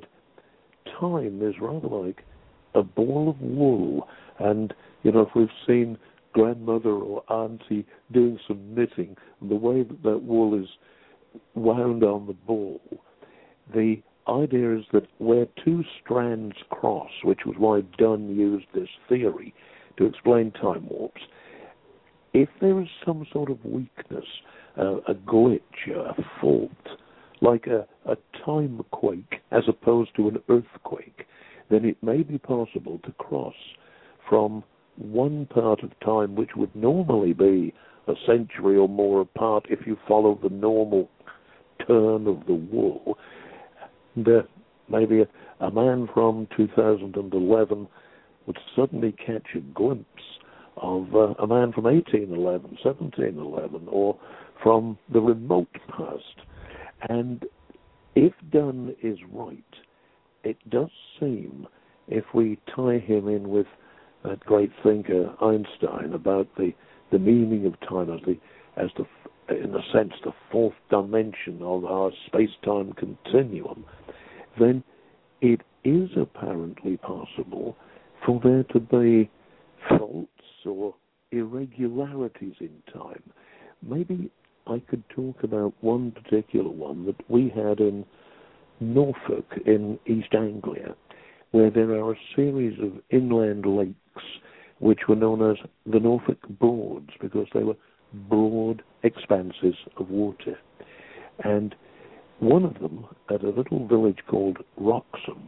S3: time is rather like a ball of wool. And, you know, if we've seen grandmother or auntie doing some knitting, the way that that wool is wound on the ball, the idea is that where two strands cross, which was why Dunn used this theory to explain time warps, if there is some sort of weakness, uh, a glitch, a fault, like a, a time quake as opposed to an earthquake, then it may be possible to cross from one part of time which would normally be a century or more apart if you follow the normal turn of the wool. And, uh, maybe a, a man from two thousand eleven would suddenly catch a glimpse of uh, a man from eighteen eleven, seventeen eleven, or from the remote past. And if Dunn is right, it does seem, if we tie him in with that great thinker Einstein about the, the meaning of time as the as the in a sense, the fourth dimension of our space-time continuum, then it is apparently possible for there to be faults or irregularities in time. Maybe I could talk about one particular one that we had in Norfolk in East Anglia, where there are a series of inland lakes which were known as the Norfolk Broads because they were broad expanses of water. And one of them, at a little village called Wroxham,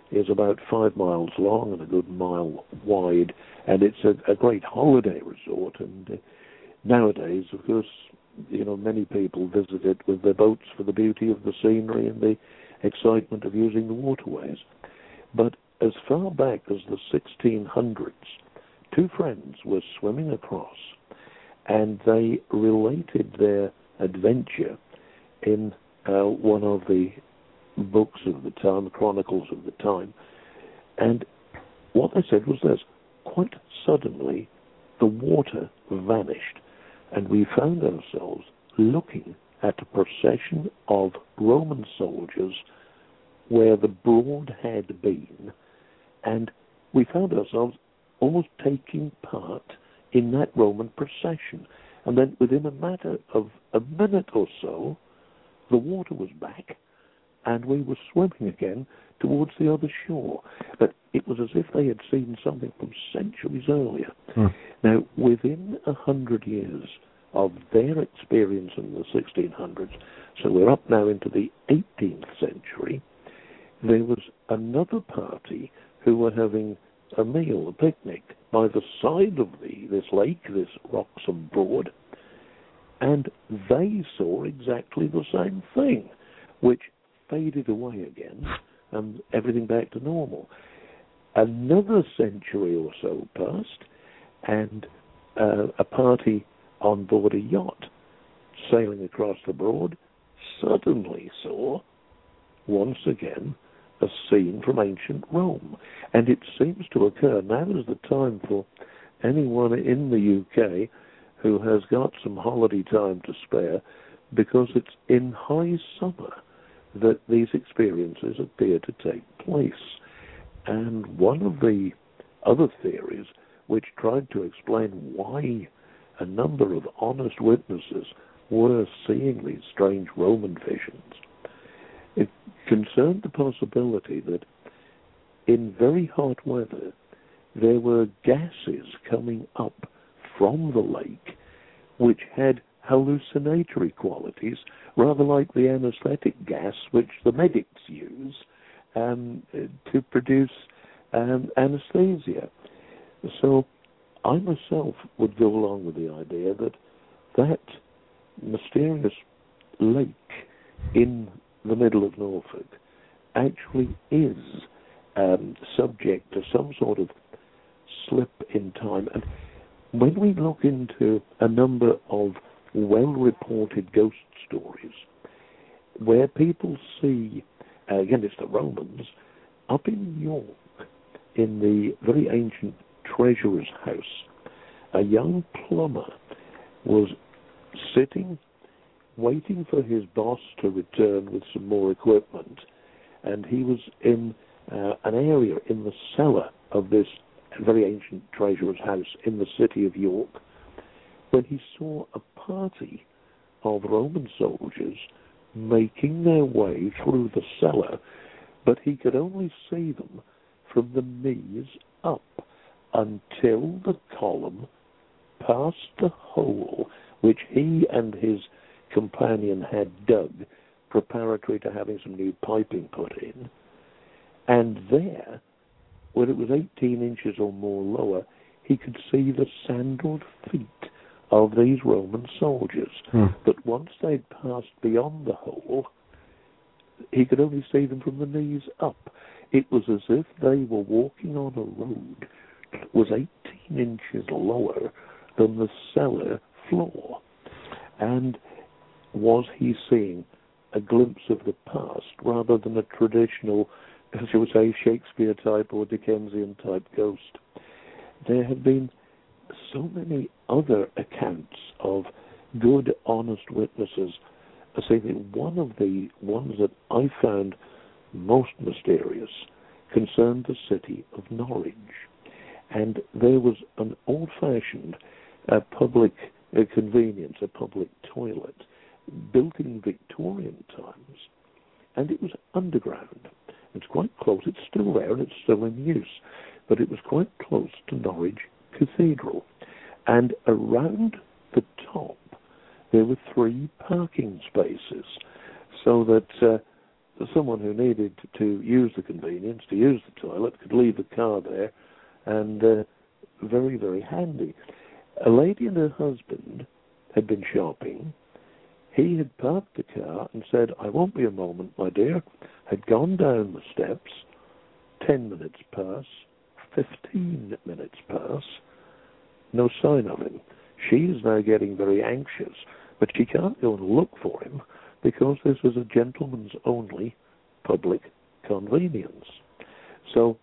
S3: is about five miles long and a good mile wide, and it's a, a great holiday resort. And uh, nowadays, of course, you know, many people visit it with their boats for the beauty of the scenery and the excitement of using the waterways. But as far back as the sixteen hundreds, two friends were swimming across, and they related their adventure in uh, one of the books of the time, chronicles of the time. And what they said was this: quite suddenly, the water vanished, and we found ourselves looking at a procession of Roman soldiers where the Broad had been, and we found ourselves almost taking part in that Roman procession. And then within a matter of a minute or so, the water was back, and we were swimming again towards the other shore. But it was as if they had seen something from centuries earlier. Hmm. Now, within a hundred years of their experience in the sixteen hundreds, so we're up now into the eighteenth century, there was another party who were having a meal, a picnic, by the side of the this lake, this Wroxham Broad, and they saw exactly the same thing, which faded away again, and everything back to normal. Another century or so passed, and uh, a party on board a yacht sailing across the Broad suddenly saw, once again, a scene from ancient Rome. And it seems to occur, now is the time for anyone in the U K who has got some holiday time to spare, because it's in high summer that these experiences appear to take place. And one of the other theories which tried to explain why a number of honest witnesses were seeing these strange Roman visions, it concerned the possibility that in very hot weather there were gases coming up from the lake which had hallucinatory qualities, rather like the anesthetic gas which the medics use um, to produce um, anesthesia. So I myself would go along with the idea that that mysterious lake in the middle of Norfolk actually is um, subject to some sort of slip in time. And when we look into a number of well-reported ghost stories where people see, uh, again, it's the Romans, up in York, in the very ancient treasurer's house, a young plumber was sitting, waiting for his boss to return with some more equipment, and he was in uh, an area in the cellar of this very ancient treasurer's house in the city of York, when he saw a party of Roman soldiers making their way through the cellar, but he could only see them from the knees up until the column passed the hole which he and his companion had dug preparatory to having some new piping put in. And there, where it was eighteen inches or more lower, he could see the sandaled feet of these Roman soldiers. Hmm. But once they'd passed beyond the hole, he could only see them from the knees up. It was as if they were walking on a road that was eighteen inches lower than the cellar floor. And was he seeing a glimpse of the past rather than a traditional, as you would say, Shakespeare type or Dickensian type ghost? There have been so many other accounts of good, honest witnesses. I say that one of the ones that I found most mysterious concerned the city of Norwich. And there was an old-fashioned uh, public uh, convenience, a public toilet, built in Victorian times, and it was underground. It's quite close. It's still there, and it's still in use, but it was quite close to Norwich Cathedral. And around the top, there were three parking spaces, so that uh, someone who needed to use the convenience, to use the toilet, could leave the car there, and uh, very, very handy. A lady and her husband had been shopping. He had parked the car and said, "I won't be a moment, my dear," had gone down the steps, ten minutes pass, fifteen minutes pass, no sign of him. She is now getting very anxious, but she can't go and look for him because this is a gentleman's only public convenience. So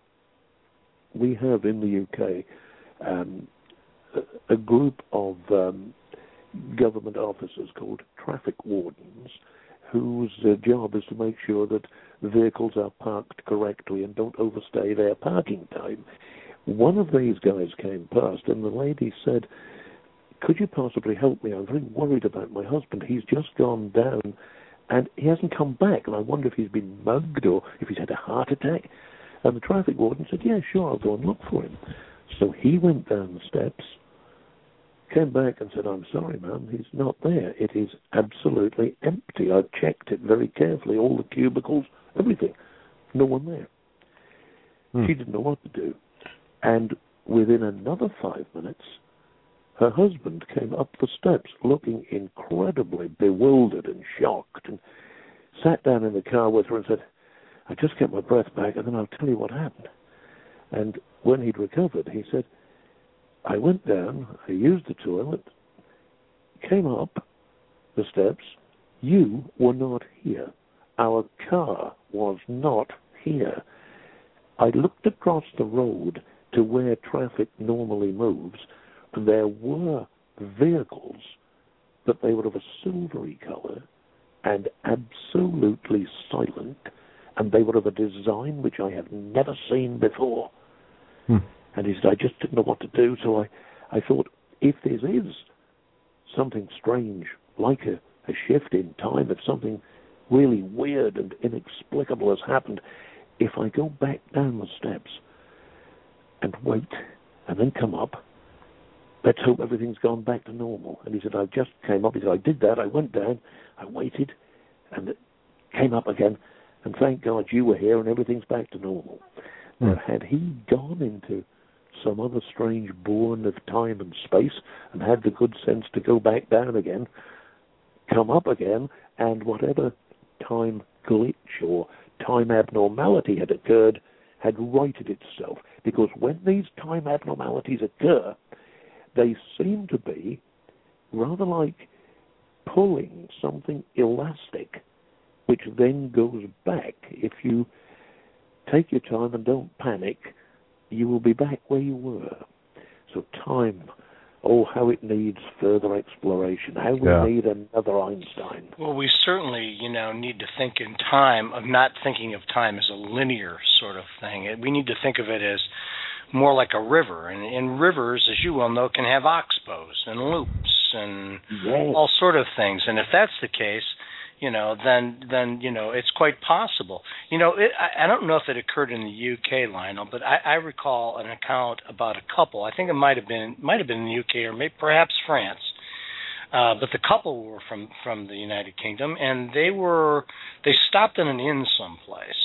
S3: we have in the U K um, a, a group of um, government officers called traffic wardens, whose uh, job is to make sure that vehicles are parked correctly and don't overstay their parking time. One of these guys came past, and the lady said, "Could you possibly help me? I'm very worried about my husband. He's just gone down, and he hasn't come back, and I wonder if he's been mugged or if he's had a heart attack." And the traffic warden said, "Yeah, sure, I'll go and look for him." So he went down the steps, came back and said, "I'm sorry, ma'am, he's not there. It is absolutely empty. I've checked it very carefully, all the cubicles, everything. No one there." Hmm. She didn't know what to do. And within another five minutes, her husband came up the steps looking incredibly bewildered and shocked, and sat down in the car with her and said, "I just get my breath back and then I'll tell you what happened." And when he'd recovered, he said, "I went down, I used the toilet, came up the steps, you were not here. Our car was not here. I looked across the road to where traffic normally moves, and there were vehicles, but they were of a silvery color and absolutely silent, and they were of a design which I have never seen before." Hmm. And he said, "I just didn't know what to do, so I, I thought, if this is something strange, like a, a shift in time, if something really weird and inexplicable has happened, if I go back down the steps and wait and then come up, let's hope everything's gone back to normal." And he said, "I just came up." He said, "I did that. I went down, I waited, and it came up again, and thank God you were here and everything's back to normal." Mm. Now, had he gone into some other strange bourne of time and space and had the good sense to go back down again, come up again, and whatever time glitch or time abnormality had occurred had righted itself. Because when these time abnormalities occur, they seem to be rather like pulling something elastic, which then goes back. If you take your time and don't panic, you will be back where you were. So time, oh, how it needs further exploration. How we yeah. need another Einstein.
S2: Well, we certainly, you know, need to think in time of not thinking of time as a linear sort of thing. We need to think of it as more like a river. And, and rivers, as you well know, can have oxbows and loops and yes. all sort of things. And if that's the case, you know, then, then you know, it's quite possible. You know, it, I, I don't know if it occurred in the U K, Lionel, but I, I recall an account about a couple. I think it might have been might have been in the U K or maybe perhaps France. Uh, but the couple were from, from the United Kingdom, and they were they stopped in an inn someplace.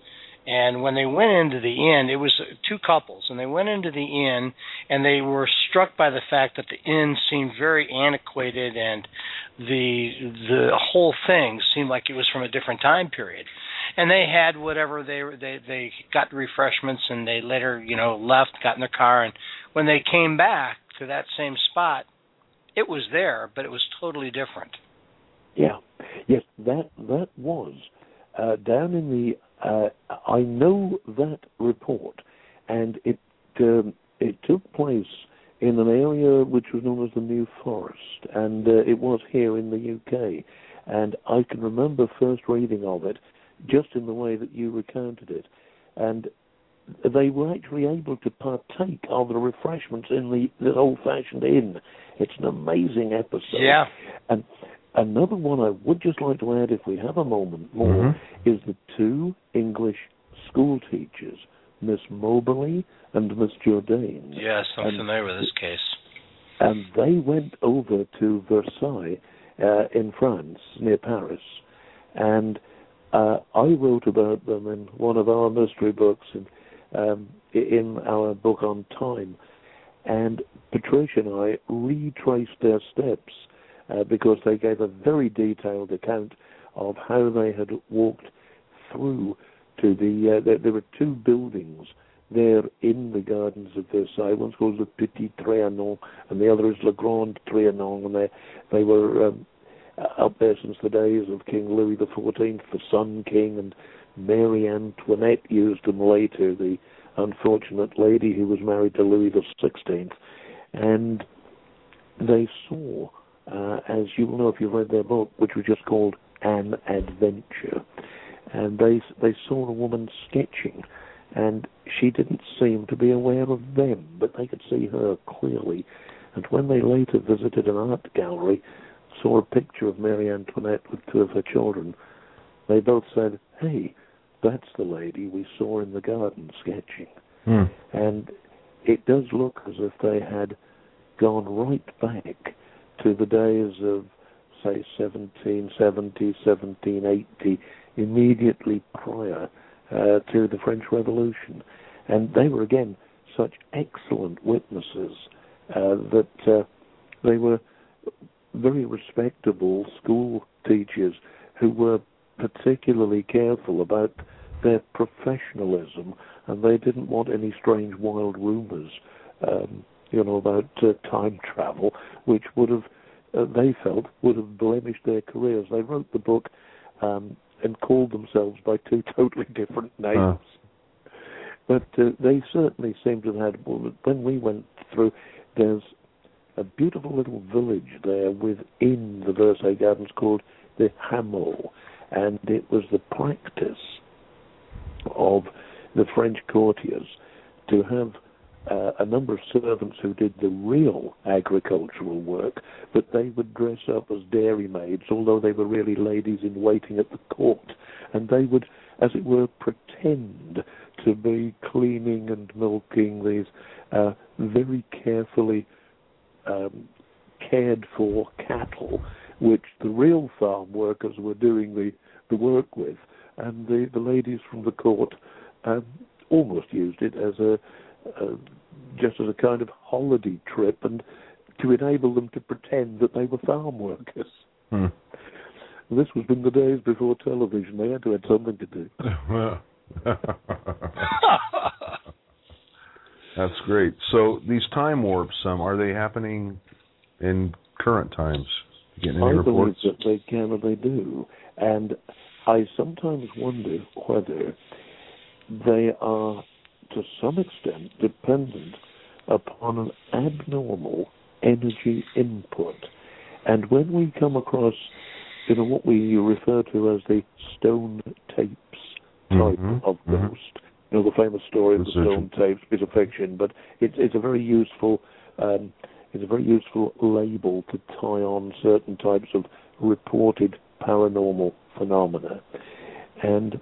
S2: And when they went into the inn, it was two couples, and they went into the inn, and they were struck by the fact that the inn seemed very antiquated, and the the whole thing seemed like it was from a different time period. And they had whatever they they they got refreshments, and they later you know left, got in their car, and when they came back to that same spot, it was there, but it was totally different.
S3: Yeah, yes, that that was uh, down in the. Uh, I know that report, and it um, it took place in an area which was known as the New Forest, and uh, it was here in the U K. And I can remember first reading of it, just in the way that you recounted it, and they were actually able to partake of the refreshments in the, the old-fashioned inn. It's an amazing episode.
S2: Yeah.
S3: And another one I would just like to add, if we have a moment more, mm-hmm. is the two English school teachers, Miss Moberly and Miss Jourdain.
S2: Yes, I'm and, familiar with this case.
S3: And they went over to Versailles uh, in France, near Paris, and uh, I wrote about them in one of our mystery books, and um, in our book on time. And Patricia and I retraced their steps uh, because they gave a very detailed account of how they had walked through to the. Uh, there, there were two buildings there in the gardens of Versailles. One's called the Petit Trianon, and the other is Le Grand Trianon, and they they were um, up there since the days of King Louis the Fourteenth, the Sun King, and Mary Antoinette used them later, the unfortunate lady who was married to Louis the Sixteenth. And they saw, uh, as you will know if you've read their book, which was just called An Adventure, and they they saw a woman sketching, and she didn't seem to be aware of them, but they could see her clearly. And when they later visited an art gallery, saw a picture of Marie Antoinette with two of her children, they both said, "Hey, that's the lady we saw in the garden sketching."
S1: Hmm.
S3: And it does look as if they had gone right back to the days of, say, seventeen seventy, seventeen eighty, immediately prior uh, to the French Revolution. And they were, again, such excellent witnesses uh, that uh, they were very respectable school teachers who were particularly careful about their professionalism, and they didn't want any strange wild rumors, um, you know, about uh, time travel, which would have, uh, they felt, would have blemished their careers. They wrote the book um, and called themselves by two totally different names. Uh. But uh, they certainly seem to have had, when we went through, there's a beautiful little village there within the Versailles Gardens called the Hameau, and it was the practice of the French courtiers to have uh, a number of servants who did the real agricultural work, but they would dress up as dairymaids, although they were really ladies in waiting at the court, and they would, as it were, pretend to be cleaning and milking these uh, very carefully um, cared for cattle, which the real farm workers were doing the, the work with, and the, the ladies from the court um, almost used it as a, a just as a kind of holiday trip, and to enable them to pretend that they were farm workers.
S1: Hmm.
S3: This was in the days before television. They had to have something to do.
S1: That's great. So these time warps, um, are they happening in current times? Getting any
S3: I
S1: reports?
S3: believe that they can and they do. And I sometimes wonder whether they are, to some extent, dependent upon an abnormal energy input. And when we come across, you know, what we refer to as the stone tapes type
S1: mm-hmm.
S3: of
S1: mm-hmm.
S3: ghost, you know, the famous story of the
S1: Research.
S3: stone tapes is a fiction, but it's it's a very useful um, it's a very useful label to tie on certain types of reported paranormal phenomena. And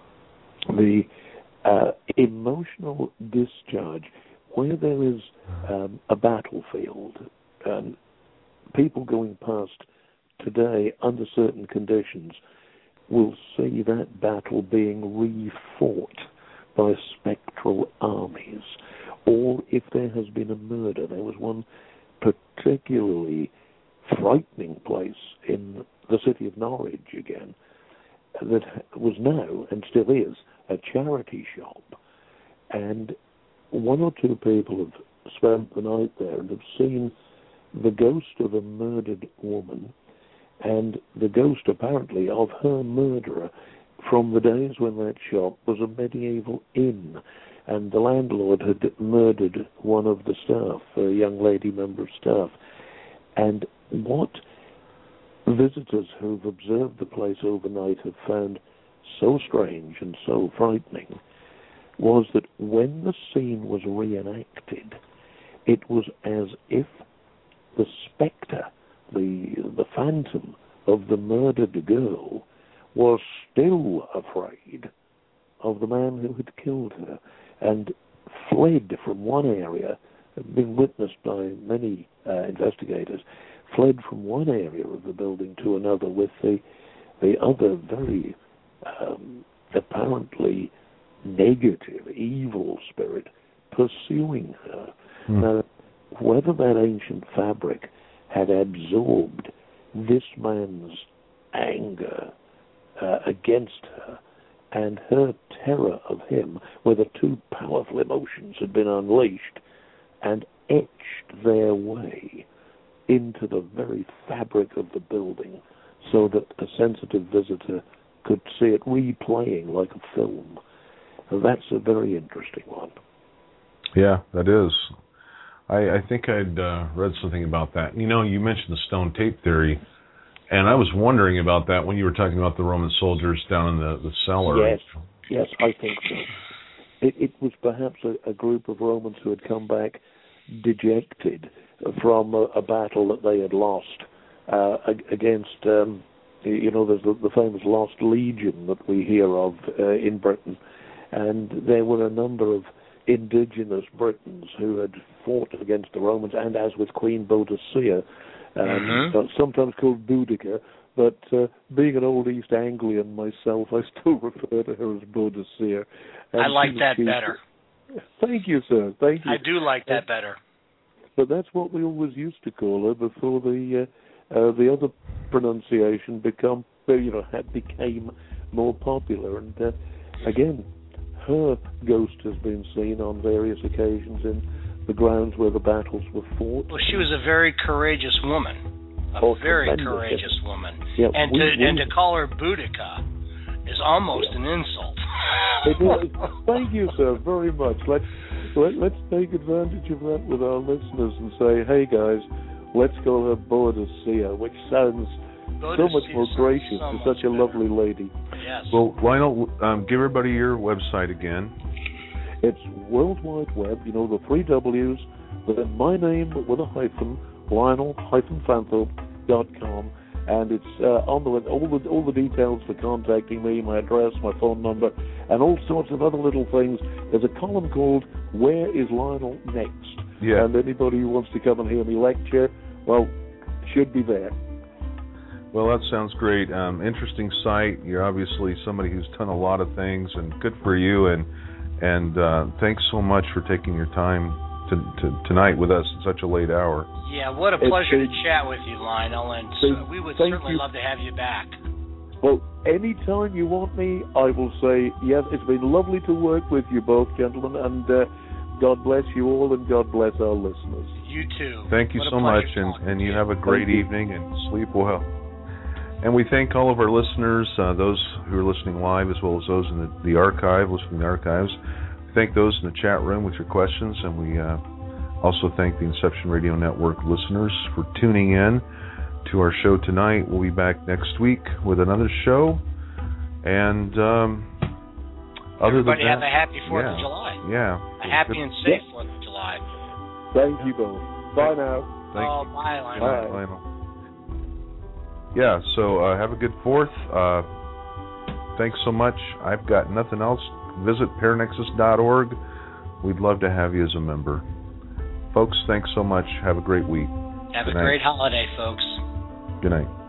S3: the uh, emotional discharge, where there is um, a battlefield, and people going past today under certain conditions will see that battle being re-fought by spectral armies. Or if there has been a murder, there was one particularly frightening place in the city of Norwich again that was now, and still is, a charity shop. And one or two people have spent the night there and have seen the ghost of a murdered woman and the ghost, apparently, of her murderer from the days when that shop was a medieval inn, and the landlord had murdered one of the staff, a young lady member of staff. And what visitors who've observed the place overnight have found so strange and so frightening was that when the scene was reenacted, it was as if the spectre, the the phantom of the murdered girl, was still afraid of the man who had killed her and fled from one area, been witnessed by many uh, investigators, fled from one area of the building to another with the the other very um, apparently negative, evil spirit pursuing her. Mm. Now, whether that ancient fabric had absorbed this man's anger uh, against her and her terror of him, whether two powerful emotions had been unleashed and etched their way into the very fabric of the building so that a sensitive visitor could see it replaying like a film. That's a very interesting one.
S1: Yeah, that is. I, I think I'd uh, read something about that. You know, you mentioned the stone tape theory, and I was wondering about that when you were talking about the Roman soldiers down in the, the cellar.
S3: Yes, yes, I think so. It, it was perhaps a, a group of Romans who had come back dejected from a, a battle that they had lost uh, against, um, you know, there's the, the famous Lost Legion that we hear of uh, in Britain. And there were a number of indigenous Britons who had fought against the Romans, and as with Queen Boadicea, um, mm-hmm. uh, sometimes called Boudica, but uh, being an old East Anglian myself, I still refer to her as Boadicea.
S2: I like that she, better.
S3: Thank you, sir. Thank you.
S2: I do like that better.
S3: But that's what we always used to call her before the uh, uh, the other pronunciation become, you know, had became more popular. And uh, again, her ghost has been seen on various occasions in the grounds where the battles were fought.
S2: Well, she was a very courageous woman, a oh, very courageous woman,
S3: yeah,
S2: and
S3: we,
S2: to
S3: we,
S2: and to call her Boudica is almost yeah. an insult.
S3: It is. Thank you, sir, very much. Let's let, let's take advantage of that with our listeners and say, hey guys, let's call her Boadicea, which sounds Boadicea so much more gracious so to such a better. Lovely lady.
S2: Yes.
S1: Well, Lionel, um, give everybody your website again.
S3: It's World Wide Web, you know, the three W's, then my name with a hyphen, Lionel Fanthorpe dot com, and it's uh, on the all the all the details for contacting me, my address, my phone number, and all sorts of other little things. There's a column called Where is Lionel Next?
S1: Yeah.
S3: And anybody who wants to come and hear me lecture, well, should be there.
S1: Well, that sounds great. Um, interesting site. You're obviously somebody who's done a lot of things, and good for you. And and uh, thanks so much for taking your time to, to, tonight with us at such a late hour.
S2: Yeah, what a pleasure it's, to chat with you, Lionel. And so we would certainly
S3: you.
S2: love to have you back.
S3: Well, anytime you want me, I will say yes. It's been lovely to work with you both, gentlemen, and uh, God bless you all, and God bless our listeners.
S2: You too.
S1: Thank you
S2: what
S1: so much, and, and you have a great
S3: thank
S1: evening you. And sleep well. And we thank all of our listeners, uh, those who are listening live as well as those in the, the archive, listening to the archives. We thank those in the chat room with your questions, and we uh, also thank the Inception Radio Network listeners for tuning in to our show tonight. We'll be back next week with another show. And um, other
S2: Everybody
S1: than that,
S2: have a happy fourth
S1: yeah,
S2: of July.
S1: Yeah.
S2: A happy and safe fourth of July.
S3: Thank you both. Bye now.
S1: Thank
S2: oh,
S1: you.
S2: bye, Lionel.
S3: Bye.
S1: Bye, Lionel. Yeah, so uh, have a good fourth. Uh, thanks so much. I've got nothing else. Visit paranexus dot org. We'd love to have you as a member. Folks, thanks so much. Have a great week.
S2: Have
S1: Good
S2: a
S1: night.
S2: great holiday, folks.
S1: Good night.